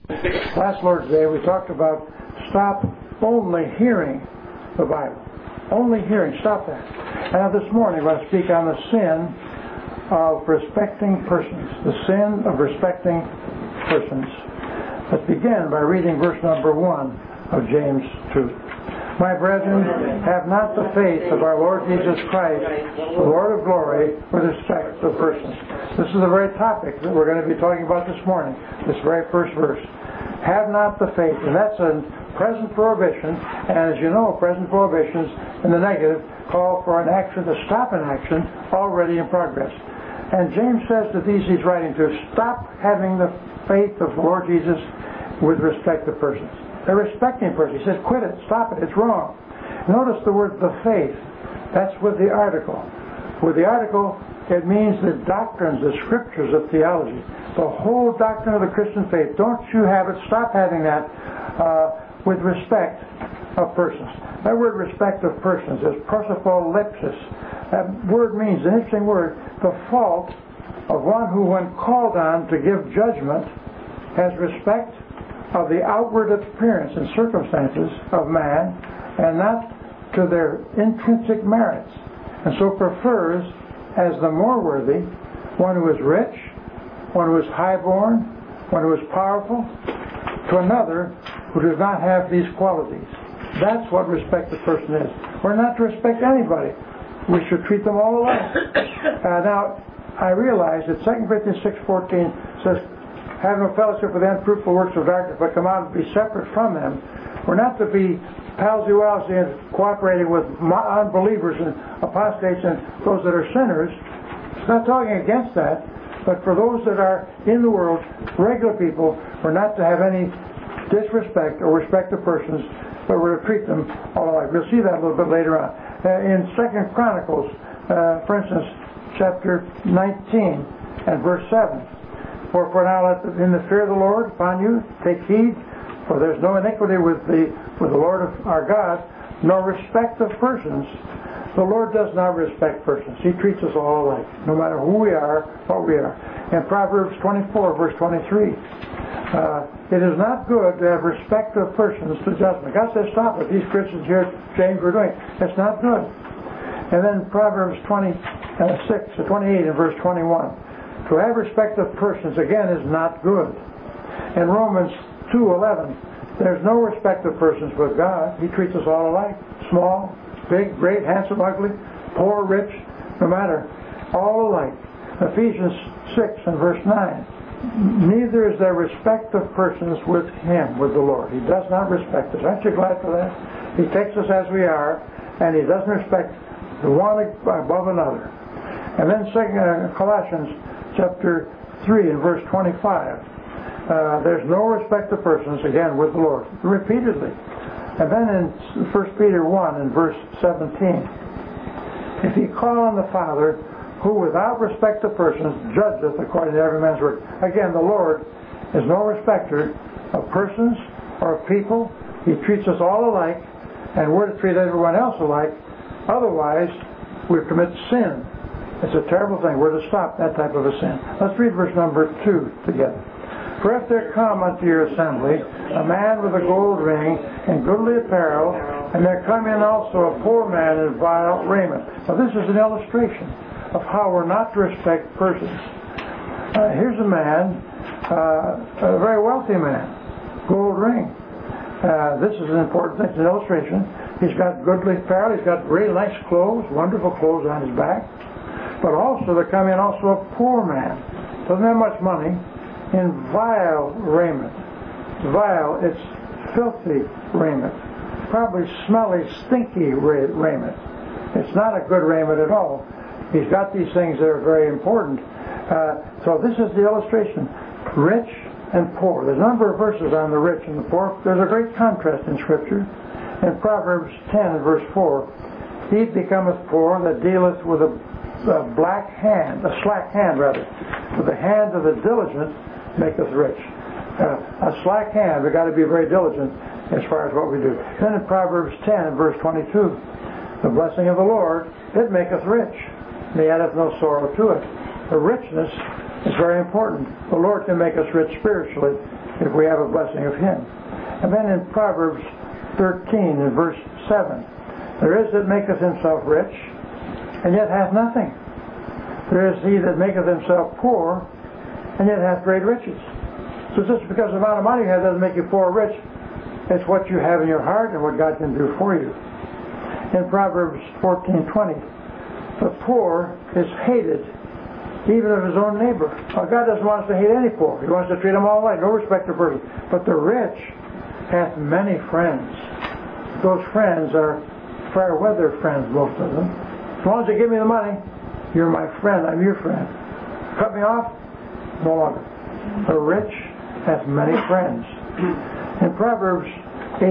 Last Lord's Day we talked about stop only hearing the Bible. Only hearing, stop that. And now this morning we're going to speak on the sin of respecting persons. The sin of respecting persons. Let's begin by reading verse number 1 of James 2. My brethren, have not the faith of our Lord Jesus Christ, the Lord of glory, with respect of persons. This is the very topic that we're going to be talking about this morning, this very first verse. Have not the faith, and that's a present prohibition, and as you know, present prohibitions in the negative call for an action to stop an action already in progress. And James says to these he's writing to, stop having the faith of the Lord Jesus with respect to persons. They're respecting persons. He says, quit it, stop it, it's wrong. Notice the word the faith. That's with the article. With the article, it means the doctrines, the scriptures of theology. The whole doctrine of the Christian faith. Don't you have it, stop having that with respect of persons. That word respect of persons is prosopholepsis. That word means, an interesting word, the fault of one who, when called on to give judgment, has respect of the outward appearance and circumstances of man and not to their intrinsic merits, and so prefers as the more worthy one who is rich, one who is highborn, one who is powerful, to another who does not have these qualities. That's what respect a person is. We're not to respect anybody. We should treat them all alike. Now, I realize that 2 Corinthians 6:14 says, have no fellowship with the unfruitful works of darkness, but come out and be separate from them. We're not to be palsy-walsy and cooperating with unbelievers and apostates and those that are sinners. It's not talking against that, but for those that are in the world, regular people, we're not to have any disrespect or respect of persons, but we're to treat them all alike. We'll see that a little bit later on. In 2 Chronicles, for instance, chapter 19 and verse 7, Wherefore now let in the fear of the Lord upon you take heed, for there's no iniquity with the Lord of our God, nor respect of persons. The Lord does not respect persons. He treats us all alike, no matter who we are, what we are. In Proverbs 24, verse 23, it is not good to have respect of persons to judgment. God says, stop it. These Christians here, James, were doing. It's not good. And then Proverbs 28 and verse 21. To have respect of persons, again, is not good. In Romans 2:11, there's no respect of persons with God. He treats us all alike. Small, big, great, handsome, ugly, poor, rich, no matter. All alike. Ephesians 6 and verse 9. Neither is there respect of persons with Him, with the Lord. He does not respect us. Aren't you glad for that? He takes us as we are, and He doesn't respect the one above another. And then Colossians chapter 3 and verse 25. There's no respect of persons, again, with the Lord. Repeatedly. And then in 1 Peter 1 and verse 17. If ye call on the Father, who without respect of persons judgeth according to every man's work. Again, the Lord is no respecter of persons or of people. He treats us all alike, and we're to treat everyone else alike. Otherwise, we commit sin. It's a terrible thing. We're to stop that type of a sin. Let's read verse number 2 together. For if there come unto your assembly a man with a gold ring and goodly apparel, and there come in also a poor man in vile raiment. Now this is an illustration of how we're not to respect persons. Here's a man, a very wealthy man, gold ring. This is an important thing. It's an illustration. He's got goodly apparel. He's got really nice clothes, wonderful clothes on his back. But also there come in also a poor man, doesn't have much money, in vile raiment. Vile, it's filthy raiment. Probably smelly, stinky raiment. It's not a good raiment at all. He's got these things that are very important. So this is the illustration. Rich and poor. There's a number of verses on the rich and the poor. There's a great contrast in Scripture. In Proverbs 10 and verse 4, he becometh poor that dealeth with a slack hand, with the hand of the diligent maketh rich. A slack hand, we've got to be very diligent as far as what we do. Then in Proverbs 10 and verse 22, the blessing of the Lord, it maketh rich, and he addeth no sorrow to it. The richness is very important. The Lord can make us rich spiritually if we have a blessing of Him. And then in Proverbs 13 and verse 7, there is that maketh himself rich, and yet hath nothing. There is he that maketh himself poor, and yet hath great riches. So just because the amount of money you have doesn't make you poor or rich. It's what you have in your heart and what God can do for you. In Proverbs 14:20, the poor is hated even of his own neighbor. Well, God doesn't want us to hate any poor. He wants to treat them all alike, no respect of person. But the rich hath many friends. Those friends are fair weather friends, most of them. As long as you give me the money, you're my friend, I'm your friend. Cut me off, no longer. The rich hath many friends. In Proverbs 18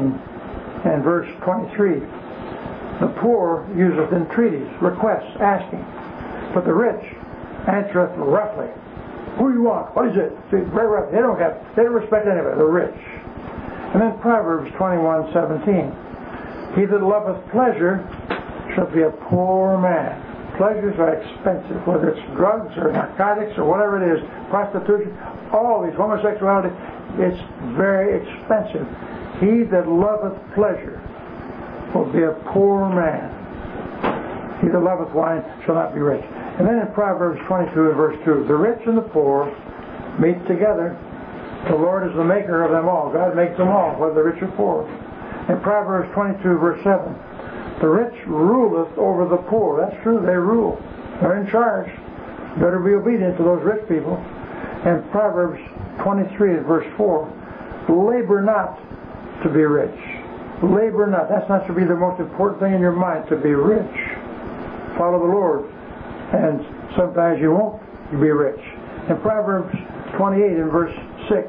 and verse 23, the poor useth entreaties, requests, asking, but the rich answereth roughly. Who do you want? What is it? See, very rough. They don't respect anybody. The rich. And then Proverbs 21:17, he that loveth pleasure shall be a poor man. Pleasures are expensive, whether it's drugs or narcotics or whatever it is, prostitution, all these, homosexuality, it's very expensive. He that loveth pleasure will be a poor man. He that loveth wine shall not be rich. And then in Proverbs 22 and verse 2, the rich and the poor meet together. The Lord is the maker of them all. God makes them all, whether rich or poor. In Proverbs 22 verse 7, the rich ruleth over the poor. That's true, they rule. They're in charge. Better be obedient to those rich people. And Proverbs 23 verse 4, labor not to be rich. Labor not. That's not to be the most important thing in your mind, to be rich. Follow the Lord. And sometimes you won't be rich. In Proverbs 28 and verse 6,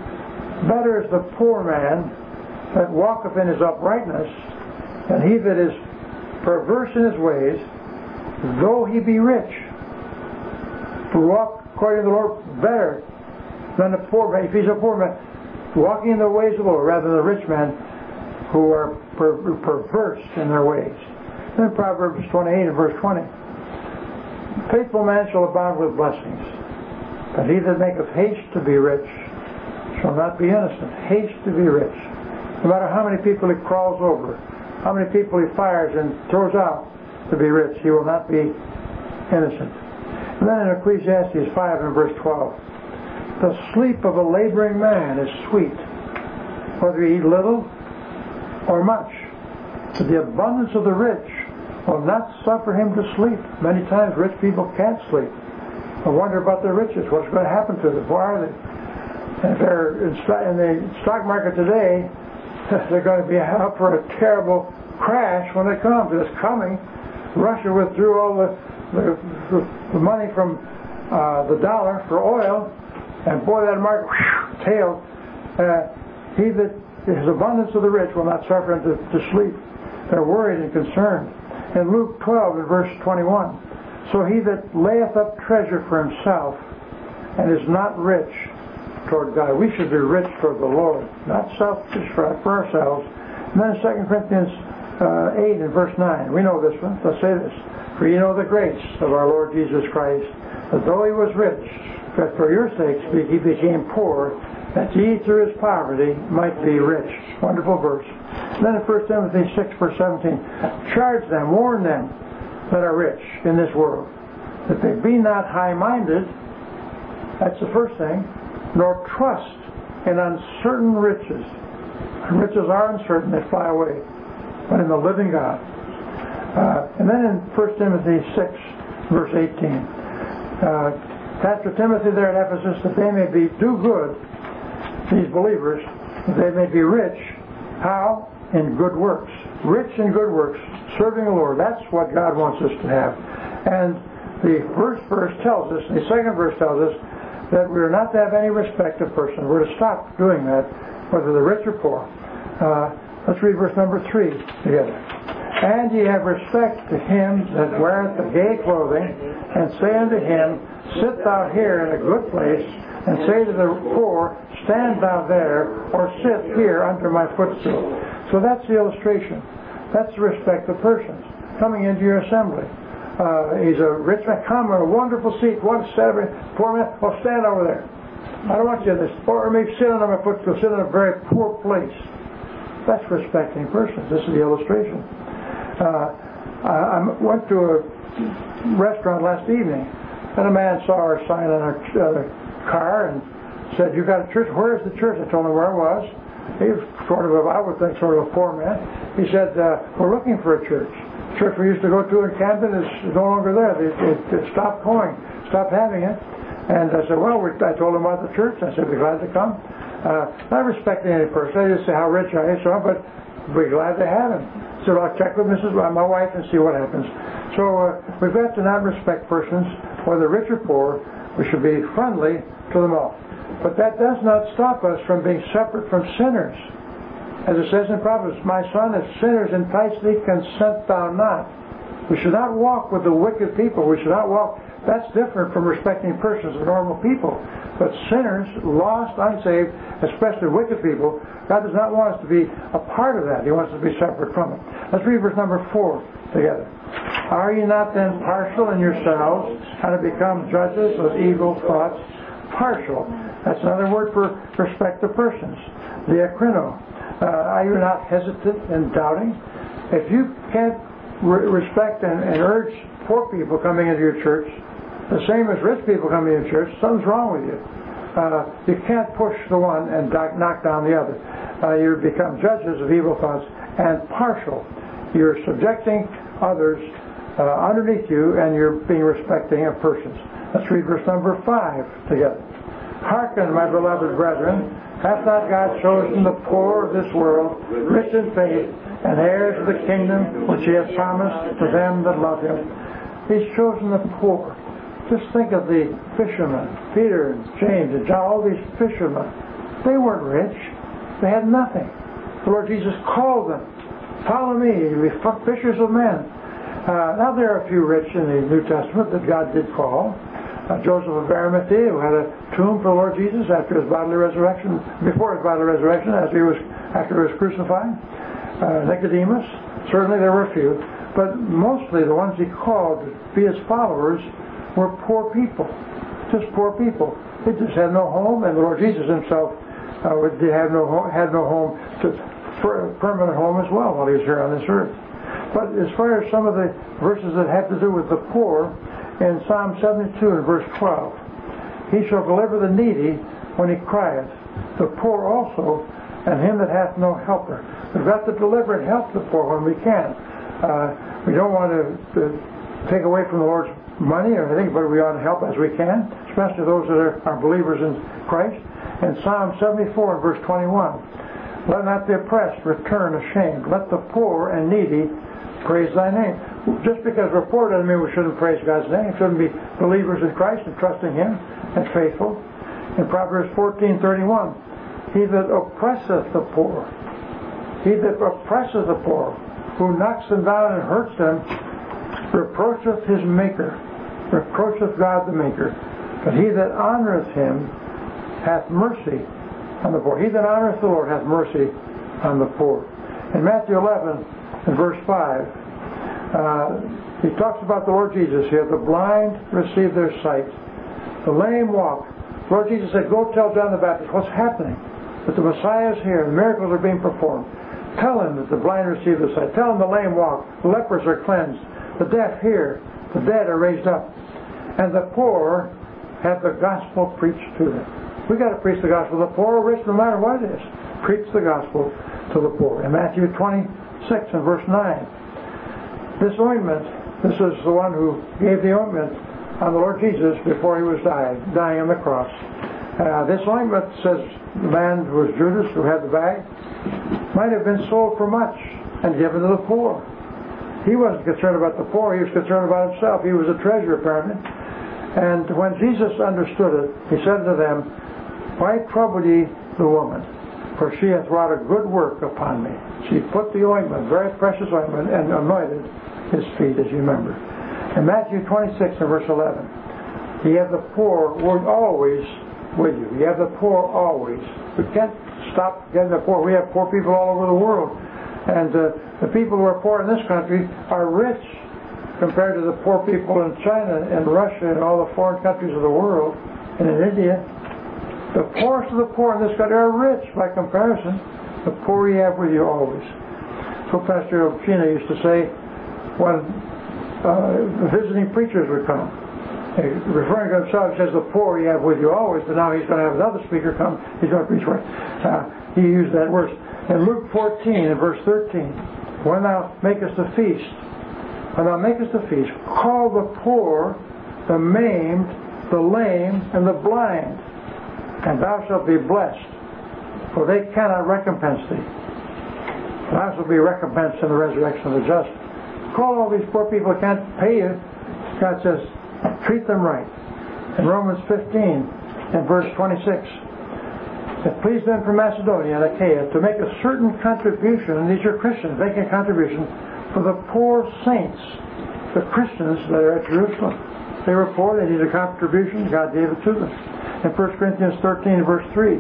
better is the poor man that walketh in his uprightness than he that is perverse in his ways, though he be rich. To walk according to the Lord better than the poor man. If he's a poor man, walking in the ways of the Lord rather than the rich man who are perverse in their ways. Then Proverbs 28 and verse 20. Faithful man shall abound with blessings, but he that maketh haste to be rich shall not be innocent. Haste to be rich. No matter how many people he crawls over, how many people he fires and throws out to be rich, he will not be innocent. And then in Ecclesiastes 5 and verse 12, the sleep of a laboring man is sweet, whether he eat little or much. But the abundance of the rich will not suffer him to sleep. Many times rich people can't sleep. I wonder about their riches. What's going to happen to them? Where are they? And if they're in the stock market today, they're going to be up for a terrible crash when it comes. It's coming. Russia withdrew all the money from the dollar for oil, and boy, that market tailed. He that his abundance of the rich will not suffer him to sleep. They're worried and concerned. In Luke 12 and verse 21, so he that layeth up treasure for himself and is not rich toward God. We should be rich toward the Lord, not selfish for ourselves. And then 2 Corinthians 8 and verse 9, we know this one. Let's say this. For ye know the grace of our Lord Jesus Christ, that though he was rich, that for your sakes he became poor, that ye through his poverty might be rich. Wonderful verse. And then in 1 Timothy 6 verse 17, charge them, warn them that are rich in this world, that they be not high-minded, that's the first thing, nor trust in uncertain riches. And riches are uncertain, they fly away, but in the living God. And then in 1 Timothy 6 verse 18, Pastor Timothy there at Ephesus, that they may do good, these believers, that they may be rich. How? In good works. Rich in good works, serving the Lord. That's what God wants us to have. And the first verse tells us, the second verse tells us, that we are not to have any respect of person. We're to stop doing that, whether they're rich or poor. Let's read verse number 3 together. And ye have respect to him that weareth the gay clothing, and say unto him, sit thou here in a good place, and say to the poor, stand thou there, or sit here under my footstool. So that's the illustration. That's the respect of persons coming into your assembly. He's a rich man. Come in a wonderful seat. One celebrate. Poor man. Well, stand over there. I don't want you to, or maybe sit on my foot, go sit in a very poor place. That's respecting persons. This is the illustration. I went to a restaurant last evening, and a man saw our sign on our car and said, "You got a church? Where is the church?" I told him where it was. He was sort of, I would think, sort of a poor man. He said, "We're looking for a church. The church we used to go to in Camden is no longer there. They stopped going, stopped having it." And I said, "Well, I told him about the church. I said, be glad to come." Not respecting any person. I just say how rich I am, but be glad to have him. So I'll check with my wife and see what happens. So we've got to not respect persons, whether rich or poor. We should be friendly to them all. But that does not stop us from being separate from sinners. As it says in Proverbs, "My son, if sinners entice thee, consent thou not." We should not walk with the wicked people. We should not walk. That's different from respecting persons and normal people. But sinners, lost, unsaved, especially wicked people, God does not want us to be a part of that. He wants us to be separate from it. Let's read verse number 4 together. "Are ye not then partial in yourselves, and have become judges of evil thoughts?" Partial. That's another word for respect to persons. Diakrino. Are you not hesitant and doubting? If you can't respect and urge poor people coming into your church, the same as rich people coming into church, something's wrong with you. You can't push the one and knock down the other. You become judges of evil thoughts and partial. You're subjecting others underneath you, and you're being respecting of persons. Let's read verse number 5 together. "Hearken, my beloved brethren, hath not God chosen the poor of this world, rich in faith, and heirs of the kingdom which he hath promised to them that love him?" He's chosen the poor. Just think of the fishermen, Peter and James and John, all these fishermen. They weren't rich. They had nothing. The Lord Jesus called them. "Follow me, you'll be fishers of men." Now there are a few rich in the New Testament that God did call. Joseph of Arimathea, who had a tomb for the Lord Jesus after his bodily resurrection, before his bodily resurrection, after he was crucified. Nicodemus, certainly there were a few, but mostly the ones he called to be his followers were poor people, just poor people. They just had no home, and the Lord Jesus himself had no home, for a permanent home as well while he was here on this earth. But as far as some of the verses that have to do with the poor, in Psalm 72 and verse 12, "He shall deliver the needy when he crieth, the poor also, and him that hath no helper." We've got to deliver and help the poor when we can. We don't want to take away from the Lord's money or anything, but we ought to help as we can, especially those that are believers in Christ. In Psalm 74 and verse 21, "Let not the oppressed return ashamed. Let the poor and needy praise thy name." Just because we're poor doesn't mean we shouldn't praise God's name. We shouldn't be believers in Christ and trusting him and faithful. In Proverbs 14:31, "He that oppresseth the poor, who knocks them down and hurts them, reproacheth his maker," reproacheth God the maker. "But he that honoreth him hath mercy on the poor." He that honoreth the Lord hath mercy on the poor. In Matthew 11 and verse 5, he talks about the Lord Jesus here. "The blind receive their sight, the lame walk." The Lord Jesus said, "Go tell John the Baptist what's happening, that the Messiah is here, the miracles are being performed. Tell him that the blind receive their sight. Tell him the lame walk, the lepers are cleansed, the deaf hear, the dead are raised up, and the poor have the gospel preached to them." We've got to preach the gospel to the poor or rich, no matter what it is. Preach the gospel to the poor. In Matthew 26 and verse 9, this ointment, this is the one who gave the ointment on the Lord Jesus before he was dying on the cross. This ointment, says the man who was Judas, who had the bag, might have been sold for much and given to the poor. He wasn't concerned about the poor, he was concerned about himself. He was a treasurer, apparently. And when Jesus understood it, he said to them, "Why trouble ye the woman? For she hath wrought a good work upon me." She put the ointment, very precious ointment, and anointed his feet, as you remember. In Matthew 26 and verse 11, "Ye have the poor always with you." You have the poor always. We can't stop getting the poor. We have poor people all over the world. And the people who are poor in this country are rich compared to the poor people in China and Russia and all the foreign countries of the world, and in India. The poorest of the poor in this country are rich by comparison. The poor you have with you always. So Pastor Pina used to say when visiting preachers would come, referring to himself, he says, the poor you have with you always, but now he's going to have another speaker come, he's going to preach for it. He used that verse. In Luke 14 and verse 13, when thou makest a feast, call the poor, the maimed, the lame, and the blind, and thou shalt be blessed, for they cannot recompense thee. Thou shalt be recompensed in the resurrection of the just. Call all these poor people who can't pay you. God says, treat them right. In Romans 15 and verse 26, it pleased them from Macedonia and Achaia to make a certain contribution, and these are Christians making a contribution for the poor saints, the Christians that are at Jerusalem. They were poor, they needed a contribution, God gave it to them. In 1 Corinthians 13 verse 3,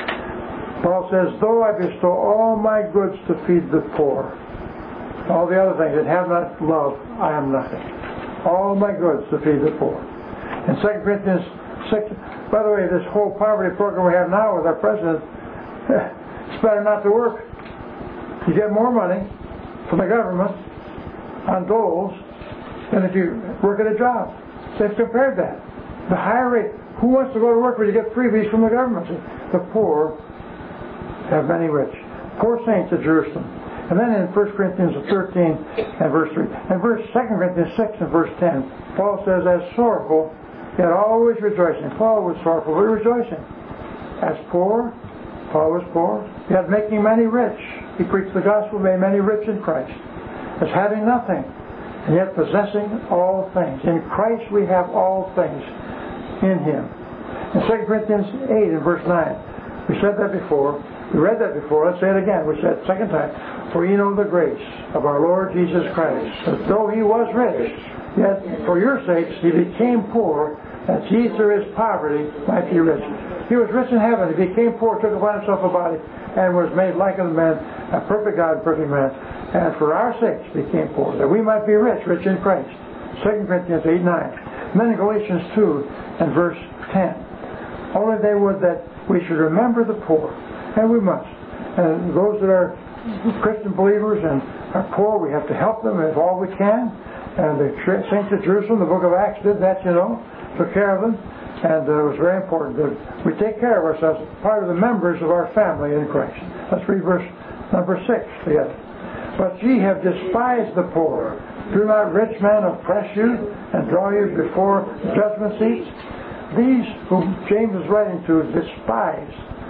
Paul says, though I bestow all my goods to feed the poor, all the other things that have not love, I am nothing. All my goods to feed the poor. In 2 Corinthians 6, by the way, this whole poverty program we have now with our president, it's better not to work. You get more money from the government on doles than if you work at a job. They've compared that. The higher rate. Who wants to go to work where you get freebies from the government? The poor have many rich. Poor saints at Jerusalem. And then in 1 Corinthians 13 and verse 3, and 2 Corinthians 6 and verse 10, Paul says, as sorrowful, yet always rejoicing. Paul was sorrowful, but rejoicing. As poor, Paul was poor, yet making many rich. He preached the gospel, made many rich in Christ. As having nothing, and yet possessing all things. In Christ we have all things in Him. In 2 Corinthians 8 and verse 9, we said that before. We read that before. Let's say it again. We said it second time. For ye know the grace of our Lord Jesus Christ, that though He was rich, yet for your sakes He became poor, that ye through His poverty might be rich. He was rich in heaven. He became poor, took upon Himself a body, and was made like unto man, a perfect God, perfect man. And for our sakes became poor, that we might be rich, rich in Christ. 2 Corinthians 8, 9. And then in Galatians 2 and verse 10. Only they would that we should remember the poor, and we must. And those that are Christian believers and are poor, we have to help them as all we can. And the saints of Jerusalem, the book of Acts did that, took care of them. And it was very important that we take care of ourselves, part of the members of our family in Christ. Let's read verse number 6 together. But ye have despised the poor. Do not rich men oppress you and draw you before judgment seats? These whom James is writing to despise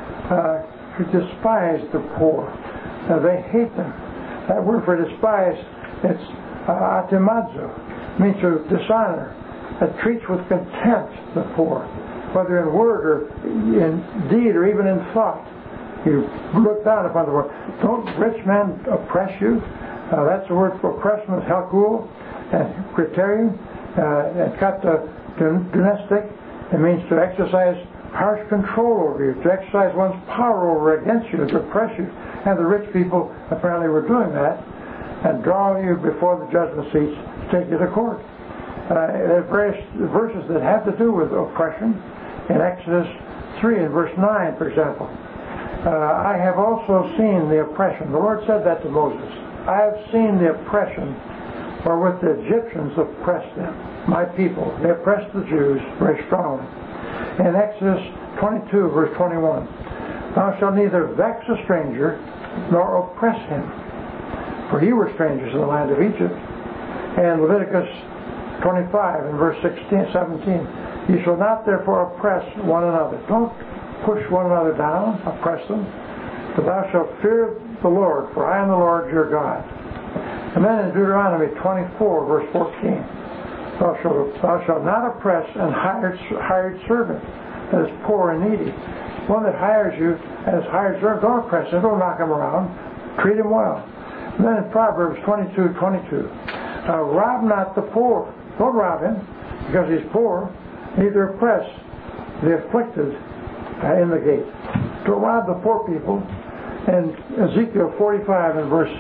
the poor. They hate them. That word for despise, it's atimazo, means to dishonor. That treats with contempt the poor, whether in word or in deed or even in thought. You look down upon the poor. Don't rich men oppress you? That's the word for oppression is halkul and criterion and kata dunestic. It means to exercise harsh control over you, to exercise one's power over against you, to oppress you. And the rich people apparently were doing that and draw you before the judgment seats to take you to court. There are various verses that have to do with oppression. In Exodus 3 and verse 9, for example, I have also seen the oppression. The Lord said that to Moses. I have seen the oppression wherewith the Egyptians oppressed them, my people. They oppressed the Jews very strongly. In Exodus 22, verse 21, thou shalt neither vex a stranger nor oppress him, for ye were strangers in the land of Egypt. And Leviticus 25 and verse 17, ye shall not therefore oppress one another. Don't push one another down, oppress them, but thou shalt fear the Lord, for I am the Lord your God. And then in Deuteronomy 24 verse 14, thou shalt not oppress an hired servant that is poor and needy. One that hires you as hired servant, don't oppress him, don't knock him around, treat him well. And then in Proverbs 22:22, rob not the poor. Don't rob him because he's poor, neither oppress the afflicted in the gate. Don't rob the poor people. In Ezekiel 45 and verse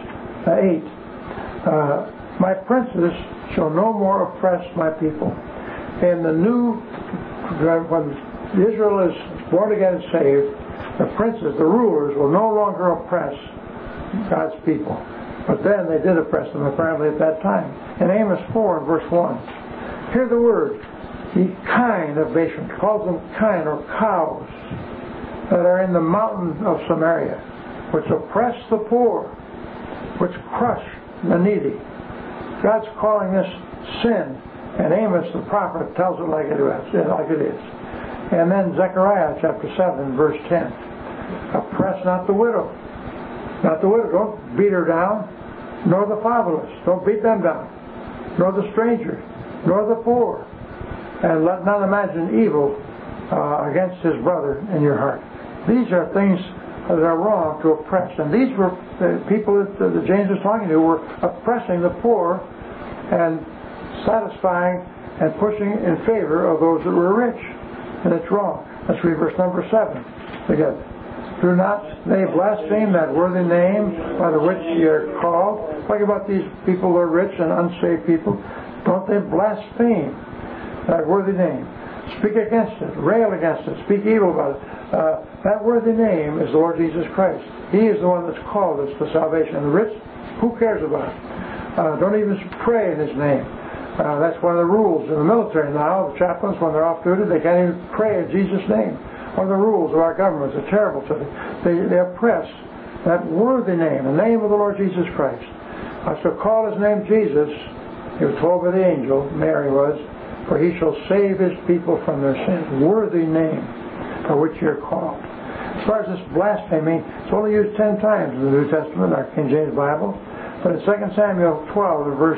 8, my princes shall no more oppress my people. And when Israel is born again and saved, the princes, the rulers, will no longer oppress God's people. But then they did oppress them apparently at that time. In Amos 4 and verse 1, hear the word, ye kine of Bashan, calls them kine or cows, that are in the mountain of Samaria, which oppress the poor, which crush the needy. God's calling this sin, and Amos the prophet tells it like it is. And then Zechariah chapter 7 verse 10, oppress not the widow. Not the widow, don't beat her down, nor the fatherless, don't beat them down, nor the stranger, nor the poor, and let none imagine evil against his brother in your heart. These are things that are wrong to oppress, and these were the people that James was talking to were oppressing the poor and satisfying and pushing in favor of those that were rich, and it's wrong. Let's read verse number 7 together. Do not they blaspheme that worthy name by the which ye are called? Talking about these people who are rich and unsaved people. Don't they blaspheme that worthy name? Speak against it, rail against it, speak evil about it. That worthy name is the Lord Jesus Christ. He is the one that's called us to salvation. And the rich, who cares about it? Don't even pray in His name. That's one of the rules in the military now. The chaplains, when they're off duty, they can't even pray in Jesus' name. One of the rules of our government is terrible to them. They oppress that worthy name, the name of the Lord Jesus Christ. I shall call His name Jesus. He was told by the angel, Mary was, for He shall save His people from their sins. Worthy name for which you're called. As far as this blasphemy, it's only used 10 times in the New Testament, our King James Bible. But in 2 Samuel 12, verse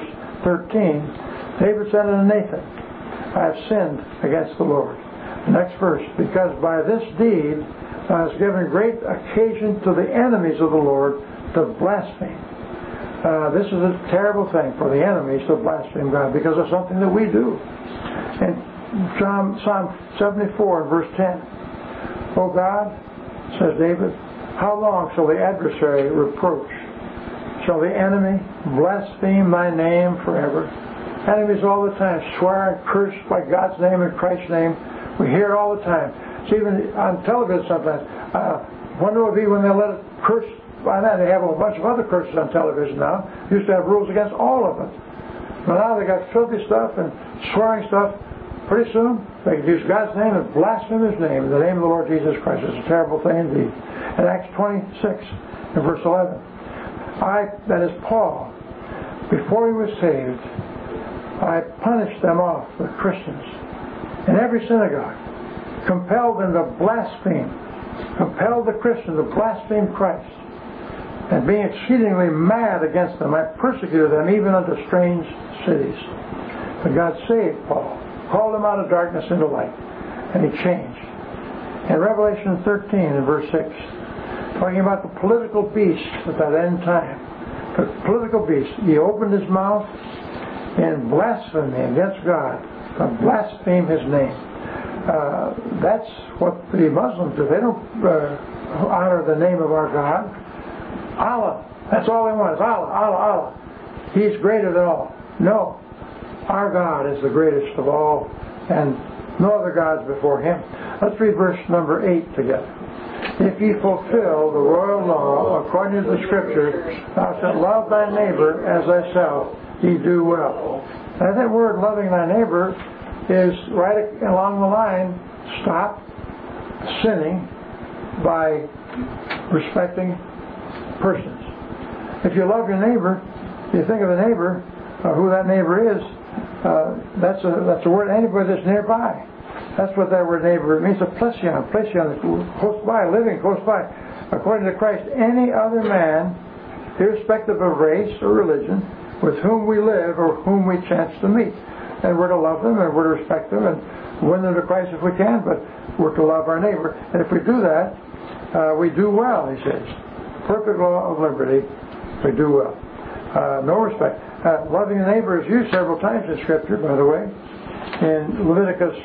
13, David said unto Nathan, I have sinned against the Lord. The next verse, because by this deed thou hast given great occasion to the enemies of the Lord to blaspheme. This is a terrible thing for the enemies to blaspheme God because of something that we do. In Psalm 74 and verse 10, O God, says David, how long shall the adversary reproach? Shall the enemy blaspheme thy name forever? Enemies all the time swear and curse by God's name and Christ's name. We hear it all the time. It's even on television sometimes. Wonder what it would be when they let it curse by that. They have a bunch of other curses on television now. Used to have rules against all of it. But now they got filthy stuff and swearing stuff. Pretty soon they can use God's name and blaspheme His name in the name of the Lord Jesus Christ. It's a terrible thing indeed. In Acts 26 and verse 11, that is Paul, before he was saved, I punished them off, the Christians, in every synagogue, compelled them to blaspheme, compelled the Christians to blaspheme Christ, and being exceedingly mad against them, I persecuted them even unto strange cities. But God saved Paul, called him out of darkness into light, and he changed. In Revelation 13 and verse 6, talking about the political beast at that end time, the political beast, he opened his mouth in blasphemy against God, to blaspheme His name. That's what the Muslims do. They don't honor the name of our God. Allah. That's all they want is Allah, Allah, Allah. He's greater than all. No. Our God is the greatest of all, and no other gods before Him. Let's read verse number 8 together. If ye fulfill the royal law according to the Scripture, thou shalt love thy neighbor as thyself, ye do well. Now that word loving thy neighbor is right along the line, stop sinning by respecting persons. If you love your neighbor, you think of the neighbor, who that neighbor is, that's a word, anybody that's nearby. That's what that word neighbor means, a plesion, close by, living close by. According to Christ, any other man, irrespective of race or religion, with whom we live or whom we chance to meet. And we're to love them and we're to respect them and win them to Christ if we can, but we're to love our neighbor. And if we do that, we do well, he says. Perfect law of liberty, we do well. No respect. Loving the neighbor is used several times in Scripture, by the way. In Leviticus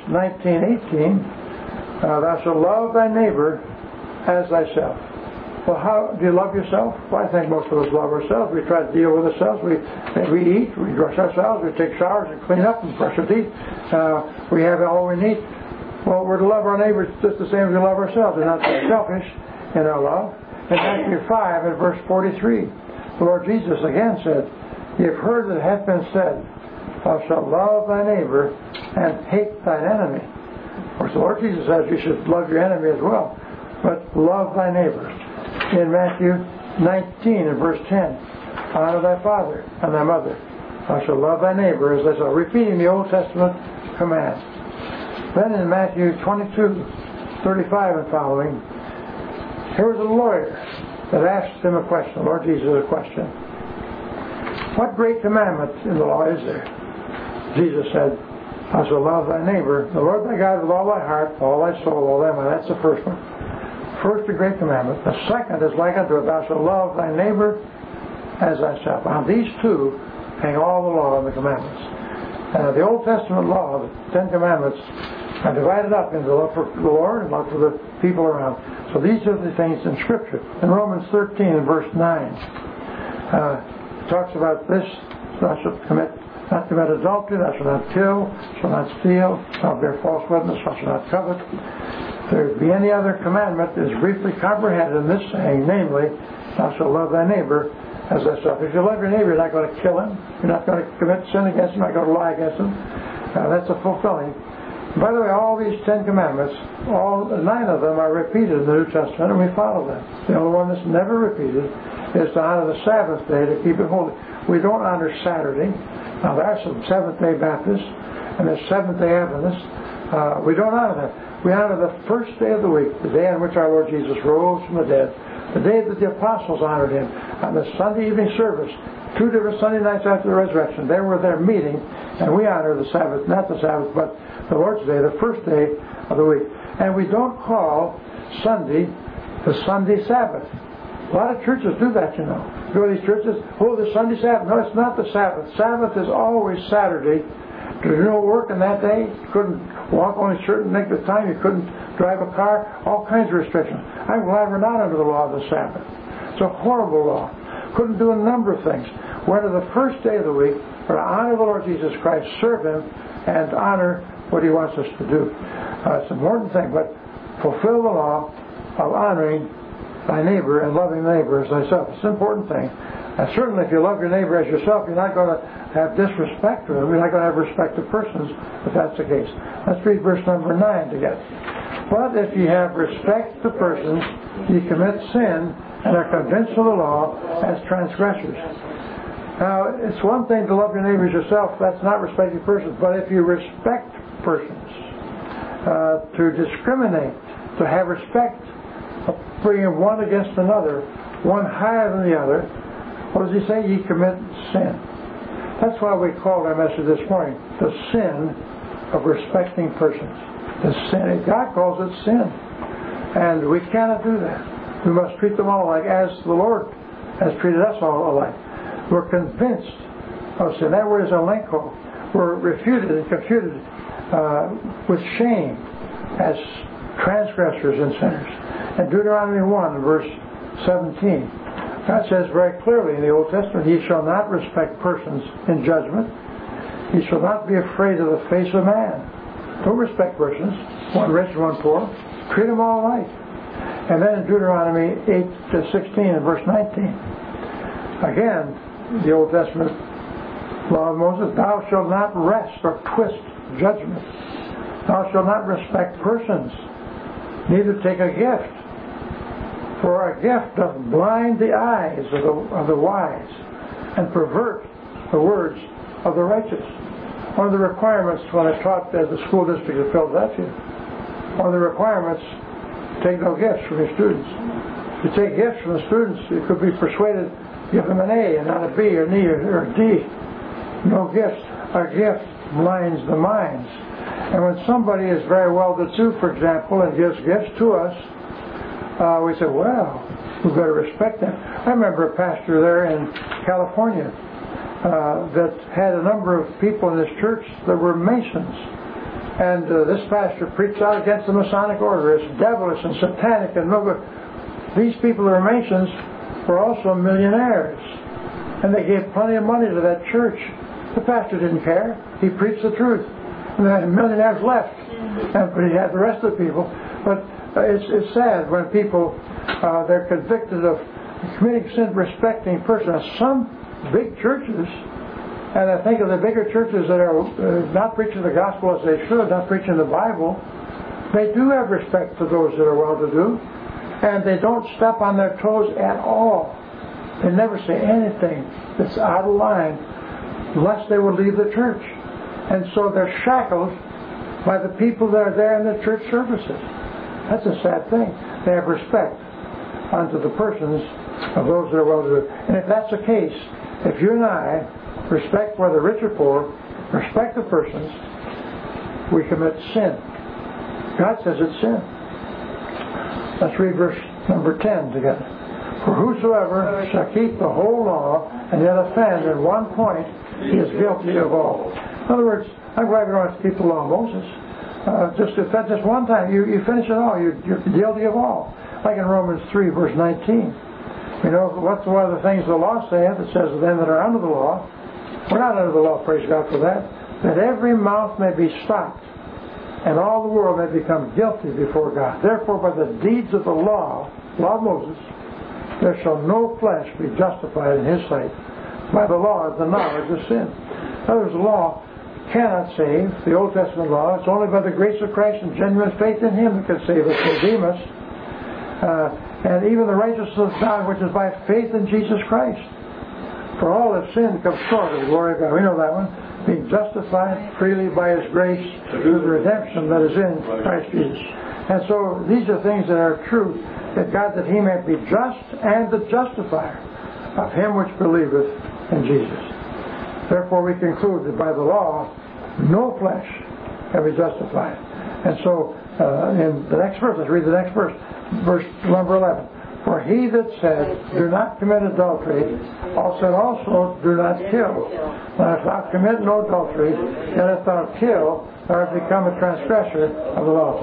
19:18, thou shalt love thy neighbor as thyself. Well, how do you love yourself? Well, I think most of us love ourselves. We try to deal with ourselves. We eat, we brush ourselves, we take showers and clean up and brush our teeth. We have all we need. Well, we're to love our neighbors just the same as we love ourselves. We're not selfish in our love. In Matthew 5 and verse 43, the Lord Jesus again said, "You've heard that it hath been said, Thou shalt love thy neighbor and hate thine enemy." Of course, the Lord Jesus says you should love your enemy as well, but love thy neighbor. In Matthew 19 and verse 10, honor thy father and thy mother. Thou shalt love thy neighbor as thyself. Repeating the Old Testament command. Then in Matthew 22:35 and following, here was a lawyer that asked him a question, Lord Jesus a question. What great commandment in the law is there? Jesus said, Thou shalt love thy neighbor, the Lord thy God with all thy heart, all thy soul, all thy mind. That's the first one. First, a great commandment. The second is like unto it, Thou shalt love thy neighbor as thyself. On these two hang all the law and the commandments. The Old Testament law, the Ten Commandments, are divided up into love for the Lord and love for the people around. So these are the things in Scripture. In Romans 13 and verse 9, it talks about this: Thou shalt not commit adultery, thou shalt not kill, shalt not steal, shalt not bear false witness, thou shalt not covet. If there be any other commandment that is briefly comprehended in this saying, namely, Thou shalt love thy neighbor as thyself. If you love your neighbor, you're not going to kill him, you're not going to commit sin against him, you're not going to lie against him. That's a fulfilling. By the way, all these Ten Commandments, all 9 of them are repeated in the New Testament, and we follow them. The only one that's never repeated is to honor the Sabbath day, to keep it holy. We don't honor Saturday. Now, there are some Seventh-day Baptists, and there's Seventh-day Adventists. We don't honor them. We honor the first day of the week, the day on which our Lord Jesus rose from the dead, the day that the apostles honored him, on the Sunday evening service, 2 different Sunday nights after the resurrection. They were there meeting, and we honor the Sabbath, not the Sabbath, but the Lord's Day, the first day of the week. And we don't call Sunday the Sunday Sabbath. A lot of churches do that, you know. Go to these churches, the Sunday Sabbath. No, it's not the Sabbath. Sabbath is always Saturday. There's no work on that day. You couldn't walk on a certain length of time. You couldn't drive a car. All kinds of restrictions. I'm glad we're not under the law of the Sabbath. It's a horrible law. Couldn't do a number of things. We're under the first day of the week for to honor the Lord Jesus Christ, serve Him, and honor what He wants us to do. It's an important thing, but fulfill the law of honoring thy neighbor and loving the neighbor as thyself. It's an important thing. And certainly if you love your neighbor as yourself, you're not going to have disrespect to him. You're not going to have respect to persons if that's the case. Let's read verse number 9 together. But if ye have respect to persons, ye commit sin and are convinced of the law as transgressors. Now, it's one thing to love your neighbors yourself. That's not respecting persons. But if you respect persons, to discriminate, to have respect, of bringing one against another, one higher than the other, what does he say? Ye commit sin. That's why we called our message this morning the sin of respecting persons. The sin. God calls it sin. And we cannot do that. We must treat them all alike as the Lord has treated us all alike. We're convinced of sin. That word is alenko. We're refuted and confuted with shame as transgressors and sinners. In Deuteronomy 1, verse 17, God says very clearly in the Old Testament, Ye shall not respect persons in judgment. Ye shall not be afraid of the face of man. Don't respect persons, one rich and one poor. Treat them all alike. And then in Deuteronomy 8:16 and verse 19, again, the Old Testament law of Moses, Thou shalt not wrest or twist judgment. Thou shalt not respect persons, neither take a gift. For a gift doth blind the eyes of the wise and pervert the words of the righteous. One of the requirements when I taught at the school district of Philadelphia, one of the requirements, take no gifts from your students. If you take gifts from the students, you could be persuaded, give them an A and not a B or an E or a D. No gifts. A gift blinds the minds. And when somebody is very well-to-do, for example, and gives gifts to us, we say, well, we better respect them. I remember a pastor there in California that had a number of people in his church that were Masons. And this pastor preached out against the Masonic order. It's devilish and satanic and no good. These people who are Masons were also millionaires. And they gave plenty of money to that church. The pastor didn't care. He preached the truth. And the millionaires left. but he had the rest of the people. But it's sad when people, they're convicted of committing sin respecting persons. Some big churches, and I think of the bigger churches that are not preaching the gospel as they should, not preaching the Bible, they do have respect for those that are well-to-do, and they don't step on their toes at all. They never say anything that's out of line, lest they will leave the church. And so they're shackled by the people that are there in the church services. That's a sad thing. They have respect unto the persons of those that are well-to-do. And if that's the case, if you and I respect whether rich or poor, respect the persons, we commit sin. God says it's sin. Let's read verse number 10 together. For whosoever shall keep the whole law and yet offend in one point, he is guilty of all. In other words, I'm glad we don't have to keep the law of Moses. Just one time, you finish it all. You're guilty of all. Like in Romans 3, verse 19. You know, what's one of the things the law saith? It says, them that are under the law. We're not under the law, praise God for that. That every mouth may be stopped, and all the world may become guilty before God. Therefore, by the deeds of the law of Moses, there shall no flesh be justified in his sight by the law of the knowledge of sin. In other words, the law cannot save. The Old Testament law, it's only by the grace of Christ and genuine faith in Him that can save us, redeem us. And even the righteousness of God, which is by faith in Jesus Christ. For all have sinned, come short of the glory of God. We know that one. Being justified freely by His grace through the redemption that is in Christ Jesus. And so these are things that are true, that God, that He may be just and the justifier of him which believeth in Jesus. Therefore we conclude that by the law, no flesh can be justified. And so in the next verse, let's read the next verse, verse number 11. For he that said, do not commit adultery, said also, do not kill. Now if thou commit no adultery, yet if thou kill, thou art become a transgressor of the law.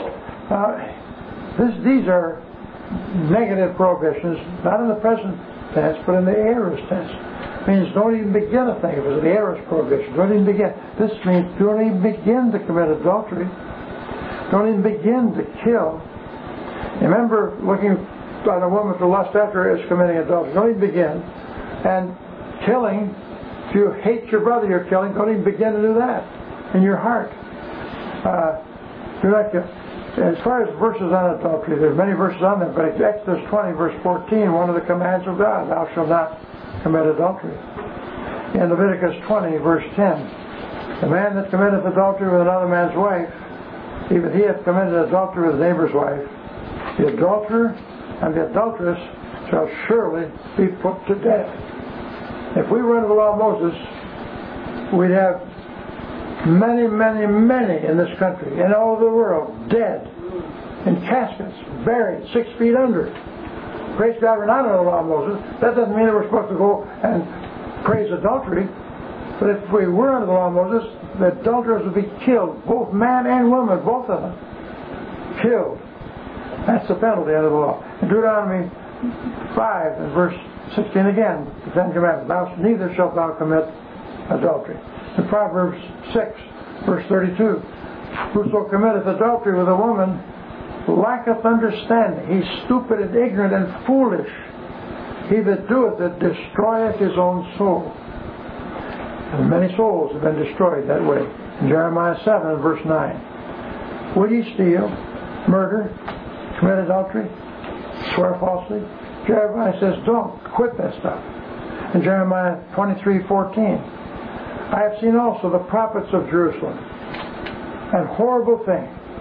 These are negative prohibitions, not in the present tense, but in the aorist tense. It means don't even begin to think of it as the aorist prohibition. Don't even begin. This means don't even begin to commit adultery. Don't even begin to kill. Remember looking on a woman to lust after is committing adultery. Don't even begin. And killing, if you hate your brother you're killing, don't even begin to do that in your heart. Do not kill. As far as verses on adultery, there's many verses on there, but Exodus 20, verse 14, one of the commands of God, thou shalt not commit adultery. In Leviticus 20, verse 10, the man that committeth adultery with another man's wife, even he hath committed adultery with his neighbor's wife. The adulterer and the adulteress shall surely be put to death. If we were under the law of Moses, we'd have many in this country, in all over the world, dead, in caskets, buried 6 feet under. Praise God, we're not under the law of Moses. That doesn't mean that we're supposed to go and praise adultery. But if we were under the law of Moses, the adulterers would be killed, both man and woman, both of them. Killed. That's the penalty under the law. In Deuteronomy 5 and verse 16 again, the Ten Commandments, neither shalt thou commit adultery. In Proverbs 6, verse 32, whoso committeth adultery with a woman lacketh understanding. He's stupid and ignorant and foolish. He that doeth it destroyeth his own soul. And many souls have been destroyed that way. In Jeremiah 7, verse 9. Will ye steal, murder, commit adultery, swear falsely? Jeremiah says, don't. Quit that stuff. In Jeremiah 23:14. I have seen also the prophets of Jerusalem, and horrible thing.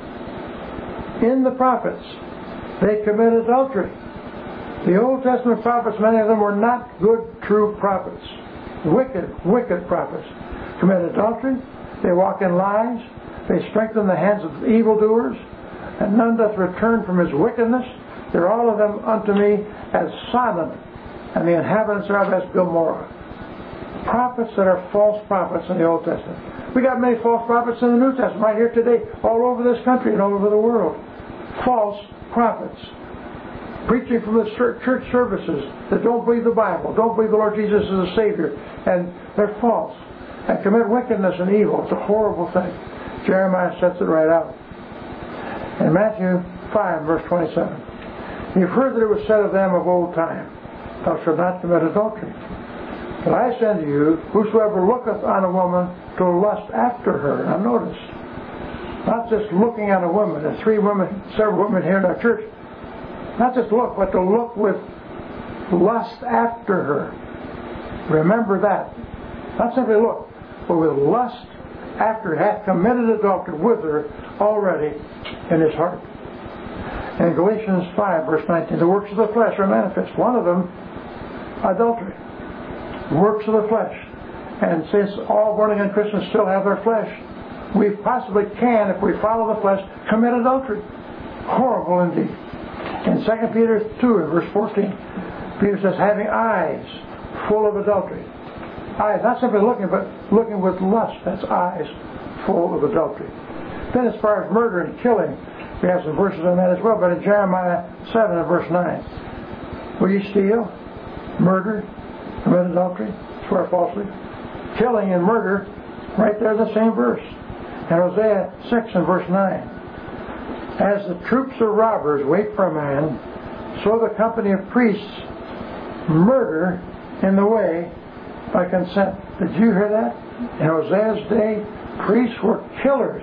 In the prophets, they committed adultery. The Old Testament prophets, many of them were not good, true prophets. Wicked prophets. Commit adultery. They walk in lies. They strengthen the hands of evildoers. And none doth return from his wickedness. They're all of them unto me as Sodom, and the inhabitants thereof as Gomorrah. Prophets that are false prophets in the Old Testament. We got many false prophets in the New Testament right here today, all over this country and all over the world. False prophets. Preaching from the church services that don't believe the Bible, don't believe the Lord Jesus is a Savior, and they're false. And commit wickedness and evil. It's a horrible thing. Jeremiah sets it right out. In Matthew 5, verse 27, you've heard that it was said of them of old time, thou shalt not commit adultery. But I say to you, whosoever looketh on a woman to lust after her. Now notice, not just looking on a woman. There's several women here in our church. Not just look, but to look with lust after her. Remember that. Not simply look, but with lust after her, hath committed adultery with her already in his heart. In Galatians 5, verse 19, the works of the flesh are manifest. One of them, adultery. Works of the flesh. And since all born-again Christians still have their flesh, we possibly can, if we follow the flesh, commit adultery. Horrible indeed. In 2 Peter 2, in verse 14, Peter says, having eyes full of adultery. Eyes, not simply looking, but looking with lust. That's eyes full of adultery. Then as far as murder and killing, we have some verses on that as well, but in Jeremiah 7 and verse 9, will you steal, murder, commit adultery, swear falsely? Killing and murder, right there, the same verse. In Hosea 6 and verse 9, as the troops of robbers wait for a man, so the company of priests murder in the way by consent. Did you hear that? In Hosea's day, priests were killers.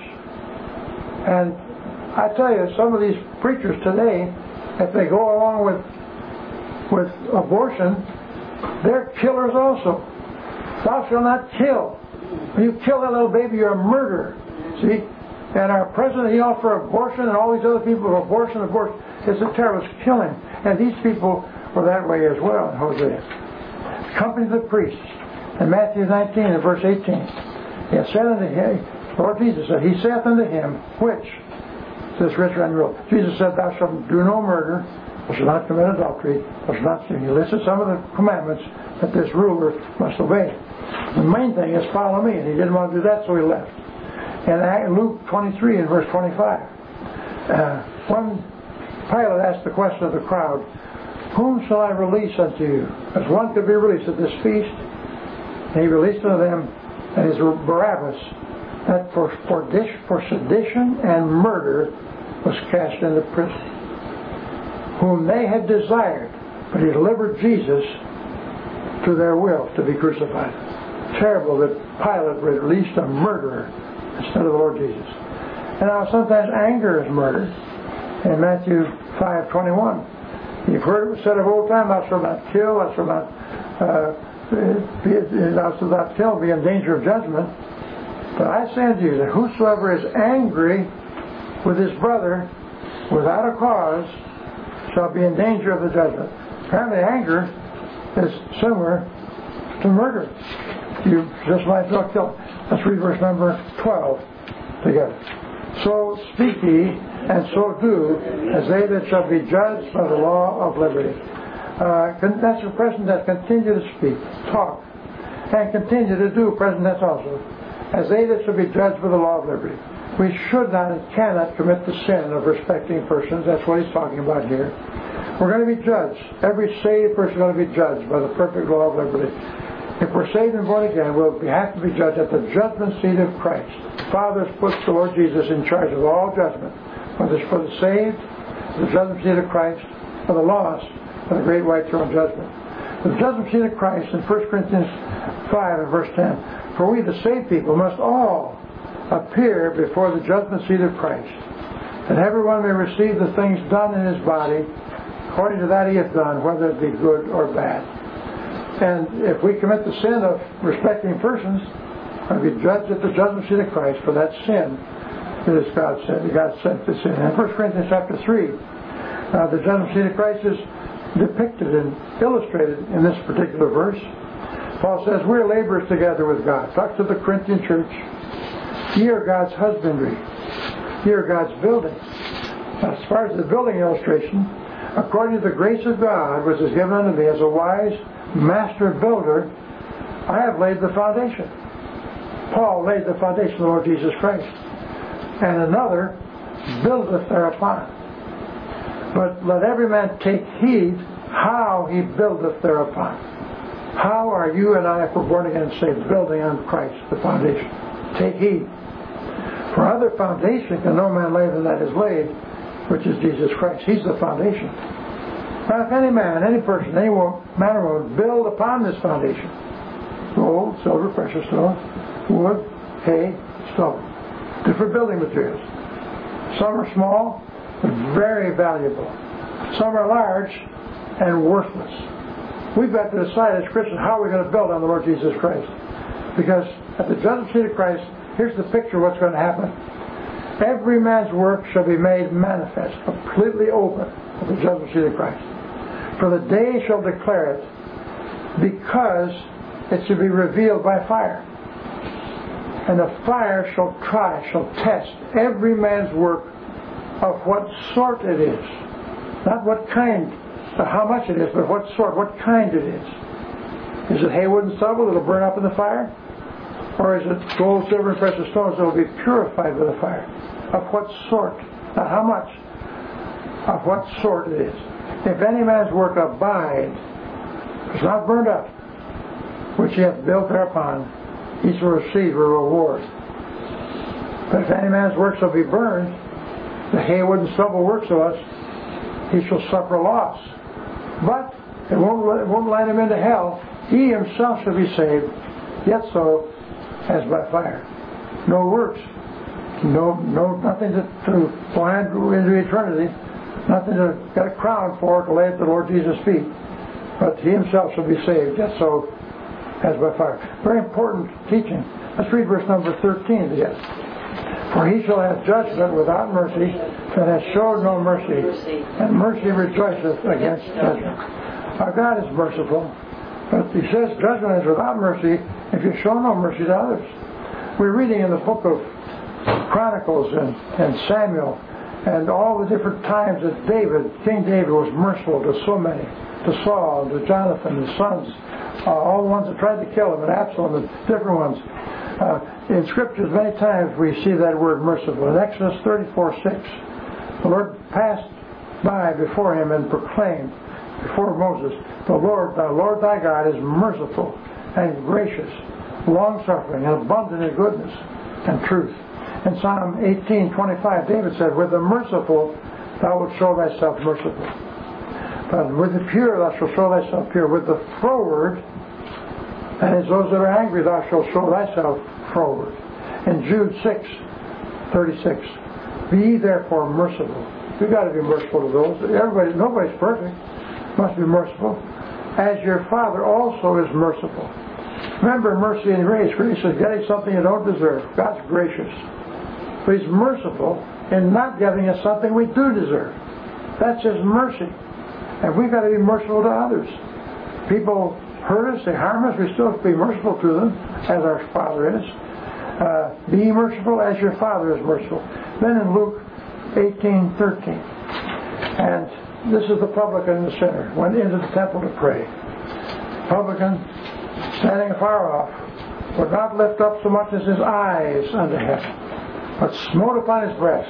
And I tell you, some of these preachers today, if they go along with abortion, they're killers also. Thou shalt not kill. When you kill that little baby, you're a murderer. See? And our president, he offered abortion, and all these other people of abortion. It's a terrible killing. And these people were that way as well in Hosea. Company of the priests. In Matthew 19 and verse 18, he had said unto him, Lord Jesus said, he saith unto him, which? This rich man rule. Jesus said, thou shalt do no murder, thou shalt not commit adultery, thou shalt not steal. He listed some of the commandments that this ruler must obey. The main thing is follow me, and he didn't want to do that, so he left. In Luke 23 and verse 25, when Pilate asked the question of the crowd, whom shall I release unto you? As one could be released at this feast, and he released unto them, and his Barabbas, that for sedition and murder was cast into prison, whom they had desired, but he delivered Jesus to their will to be crucified. Terrible that Pilate released a murderer instead of the Lord Jesus. And now sometimes anger is murder. In Matthew 5:21, you've heard it was said of old time, thou shalt not kill, thou shalt not kill, be in danger of judgment. But I say unto you that whosoever is angry with his brother without a cause shall be in danger of the judgment. Apparently anger is similar to murder. You just might as well kill. Let's read verse number 12 together. So speak ye, and so do, as they that shall be judged by the law of liberty. That's the present tense. Continue to speak, talk, and continue to do present tense also. As they that shall be judged by the law of liberty. We should not and cannot commit the sin of respecting persons. That's what he's talking about here. We're going to be judged. Every saved person is going to be judged by the perfect law of liberty. If we're saved and born again, we'll have to be judged at the judgment seat of Christ. The Father has put the Lord Jesus in charge of all judgment, whether it's for the saved, the judgment seat of Christ, for the lost, for the great white throne judgment. The judgment seat of Christ in 1 Corinthians 5 and verse 10. For we, the saved people, must all appear before the judgment seat of Christ, that everyone may receive the things done in his body, according to that he hath done, whether it be good or bad. And if we commit the sin of respecting persons, we'll be judged at the judgment seat of Christ for that sin that is God sent to sin. In 1 Corinthians chapter 3, the judgment seat of Christ is depicted and illustrated in this particular verse. Paul says, we are laborers together with God. Talk to the Corinthian church. Ye are God's husbandry. Ye are God's building. As far as the building illustration, according to the grace of God, which is given unto me as a wise master builder, I have laid the foundation. Paul laid the foundation of the Lord Jesus Christ. And another buildeth thereupon. But let every man take heed how he buildeth thereupon. How are you and I, if we're born again, saved, building on Christ, the foundation? Take heed. For other foundation can no man lay than that is laid, which is Jesus Christ. He's the foundation. Now, if any man, any person, any man or woman build upon this foundation, gold, silver, precious stones, wood, hay, stone, different building materials. Some are small, but very valuable. Some are large and worthless. We've got to decide as Christians how we're going to build on the Lord Jesus Christ. Because at the judgment seat of Christ, here's the picture of what's going to happen. Every man's work shall be made manifest, completely open at the judgment seat of Christ. For the day shall declare it, because it shall be revealed by fire. And the fire shall try, shall test every man's work of what sort it is. Not what kind, how much it is, but what sort, what kind it is. Is it hay, wood, and stubble that will burn up in the fire? Or is it gold, silver, and precious stones that will be purified with the fire? Of what sort? Not how much. Of what sort it is. If any man's work abide, is not burned up, which he hath built thereupon, he shall receive a reward. But if any man's work shall be burned, the hay, wood, and stubble works of us, he shall suffer loss. But it won't land him into hell. He himself shall be saved, yet so as by fire. No works. Nothing to land into eternity. Nothing to get a crown for to lay at the Lord Jesus' feet. But he himself shall be saved, yet so as by fire. Very important teaching. Let's read verse number 13 again. For he shall have judgment without mercy that has showed no mercy, and mercy rejoiceth against judgment. Our God is merciful, but he says judgment is without mercy if you show no mercy to others. We're reading in the book of Chronicles and Samuel and all the different times that King David was merciful to so many, to Saul, to Jonathan, his sons, all the ones that tried to kill him, and Absalom, and different ones. In Scriptures, many times we see that word merciful. In Exodus 34:6, the Lord passed by before him and proclaimed before Moses, the Lord thy God is merciful and gracious, long-suffering, and abundant in goodness and truth. In Psalm 18:25, David said, with the merciful thou wilt show thyself merciful. But with the pure thou shalt show thyself pure. With the froward, that is, those that are angry, thou shalt show thyself froward. In Jude 6:36, be ye therefore merciful. You've got to be merciful to those. Nobody's perfect. Must be merciful. As your Father also is merciful. Remember mercy and grace. Grace is getting something you don't deserve. God's gracious. But He's merciful in not giving us something we do deserve. That's His mercy. And we've got to be merciful to others. People hurt us, they harm us, we still have to be merciful to them, as our Father is. Be merciful as your Father is merciful. Then in Luke 18:13, and this is the publican and the sinner, went into the temple to pray. Publican, standing afar off, would not lift up so much as his eyes unto heaven, but smote upon his breast,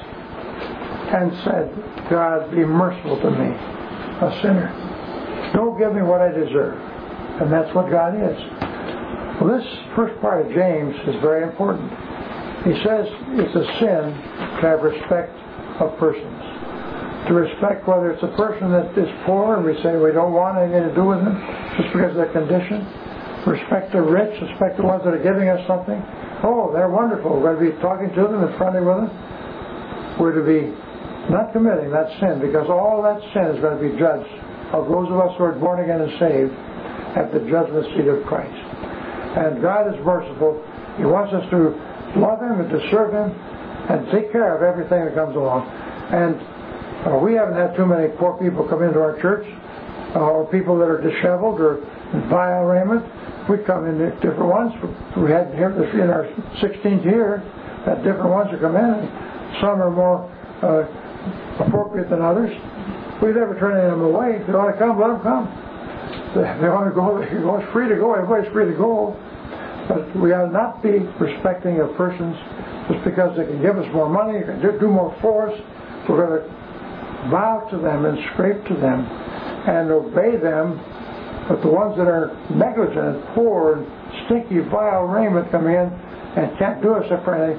and said, God, be merciful to me, a sinner. Don't give me what I deserve. And that's what God is. Well, this first part of James is very important. He says it's a sin to have respect of persons. To respect whether it's a person that is poor and we say we don't want anything to do with them just because of their condition. Respect the rich, respect the ones that are giving us something. Oh, they're wonderful. We're going to be talking to them and friendly with them. We're to be not committing that sin, because all that sin is going to be judged of those of us who are born again and saved at the judgment seat of Christ. And God is merciful. He wants us to love Him and to serve Him and take care of everything that comes along. And we haven't had too many poor people come into our church, or people that are disheveled or in vile raiment. We come in different ones. We had here in our 16th year that different ones that come in, and some are more appropriate than others. We never turn any of them away. If they want to come, let them come. If they want to go, it's free to go. Everybody's free to go. But we ought not be respecting of persons just because they can give us more money, they can do more for us. We're going to bow to them and scrape to them and obey them. But the ones that are negligent and poor and stinky, vile raiment come in and can't do us for anything,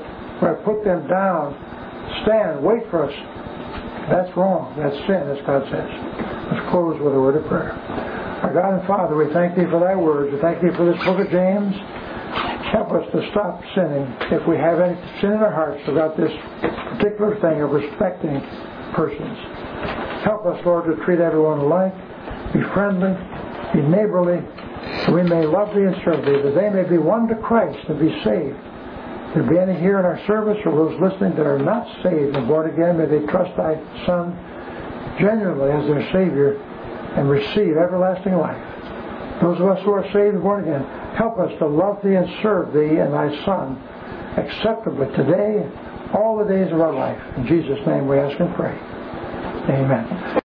where I put them down, stand, wait for us. That's wrong. That's sin, as God says. Let's close with a word of prayer. Our God and Father, we thank Thee for Thy words. We thank Thee for this book of James. Help us to stop sinning if we have any sin in our hearts about this particular thing of respecting persons. Help us, Lord, to treat everyone alike, be friendly, be neighborly, so we may love Thee and serve Thee, that they may be won to Christ and be saved. If there be any here in our service or those listening that are not saved and born again, may they trust Thy Son genuinely as their Savior and receive everlasting life. Those of us who are saved and born again, help us to love Thee and serve Thee and Thy Son acceptably today, all the days of our life. In Jesus' name we ask and pray. Amen.